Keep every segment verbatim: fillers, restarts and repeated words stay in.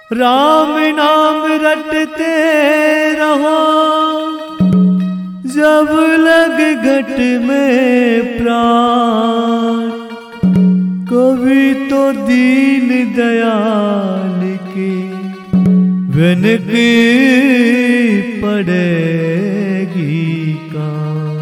राम नाम रटते रहो, जब लग घट में प्राण। कभी तो दीन दयाल की विनती पड़ेगी का।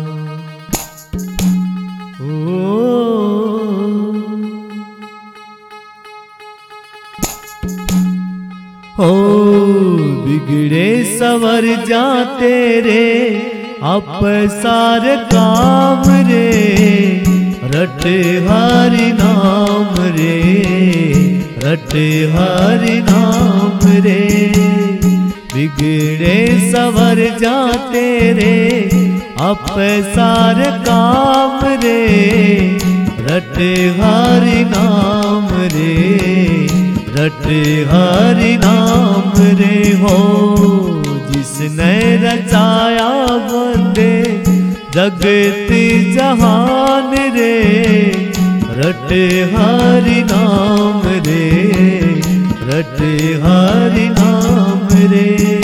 ओ बिगड़े सवर जाते रे अपसार काम रे, रटे हरि नाम रे, रटे हरि नाम रे। बिगड़े सवर जाते रे अपसार काम रे, रटे हरि नाम रे, रटे हरि नाम रे। हो जिसने रचाया बंदे जगत जहान रे, रटे हरि नाम रे, रटे हरि नाम रे।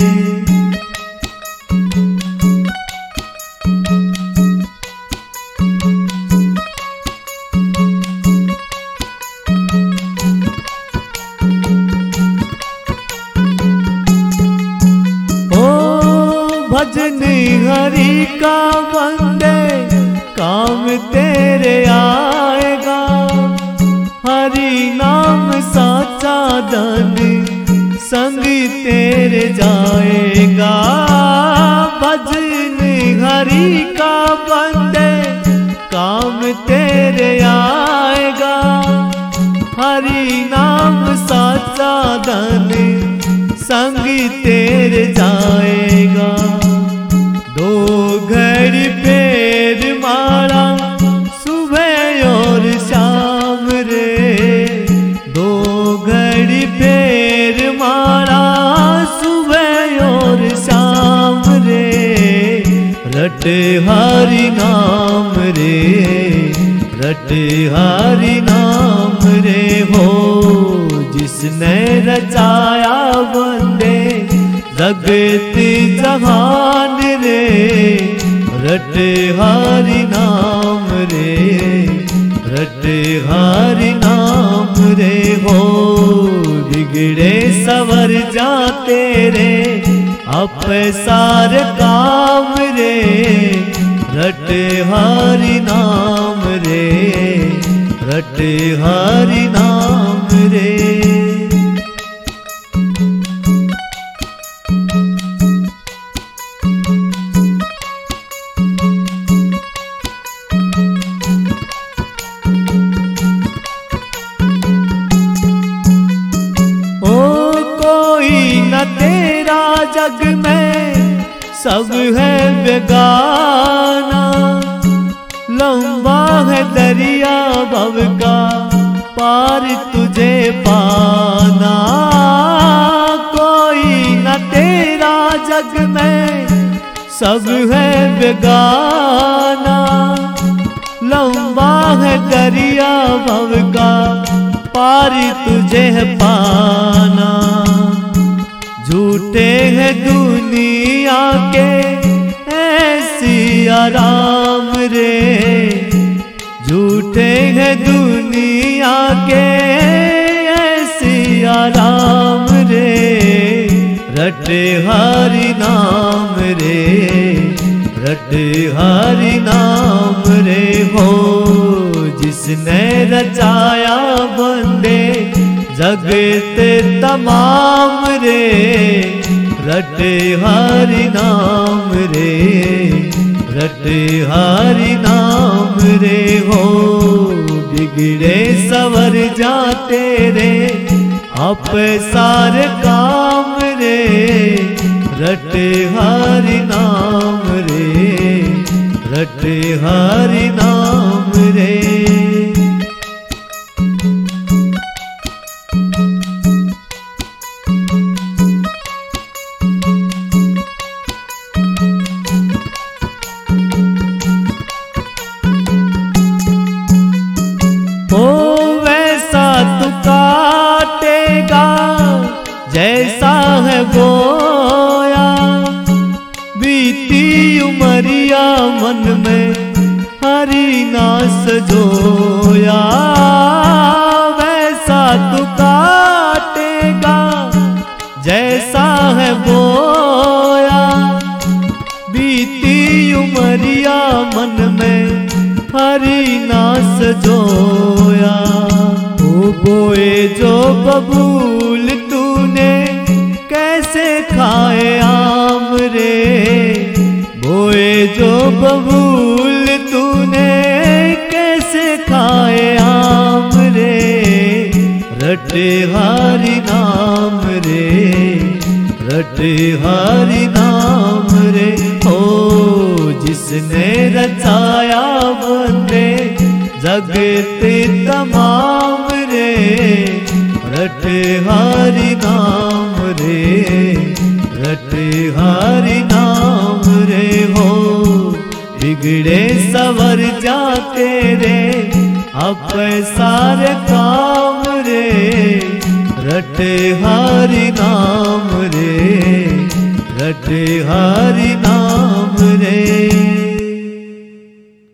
भजनी हरि का बंदे काम तेरे आएगा, हरि नाम साचा धन संग तेरे जाएगा। भजनी हरि का बंदे काम तेरे आएगा, हरि नाम साचा धन संग तेरे जाएगा। दो घड़ी पैर मारा सुबह और शाम रे, दो घड़ी पैर मारा सुबह और शाम रे, रटे हरि नाम रे, रटे हरि नाम रे। हो जिसने रचाया बंदे जगत जहान रे, रटे हरि नाम रे, रटे हरि नाम रे। हो बिगड़े सवर जाते रे अपसार काम रे, रटे हरि नाम रे, रटे हरि नाम रे। तेरा जग में सब है बेगाना, लंबा है दरिया भव का पार तुझे पाना। कोई न तेरा जग में सब है बेगाना, लंबा है दरिया भव का पार तुझे पाना। झूठे हैं दुनिया के ऐसी आराम रे, झूठे हैं दुनिया के ऐसी आराम रे, रटे हरि नाम रे, रटे हरि नाम रे। हो जिसने रचाया बंदे जगत तमाम रे, रटे हरि नाम रे, रटे हरि नाम रे। हो बिगड़े सवर जाते रे अपसार काम रे, रटे हरि नाम रे, रटे हरि नाम रे। जैसा है बोया, बीती उमरिया मन में हरि ना सजोया, वैसा तू काटेगा जैसा है बोया, बीती उमरिया मन में हरि ना सजोया। ओ बोए जो बबूल तूने कैसे खाए आम रे, बोए जो बबूल तूने कैसे खाए आम रे, रटे हरि नाम रे, रटे हरि नाम रे। ओ जिसने रचाया बंदे जगते तमाम रे, रटे हरि नाम रे, रटे हरि नाम रे। हो बिगड़े सवर जाते रे अब सारे काम रे, रटे हरि नाम रे, रटे हरि नाम रे।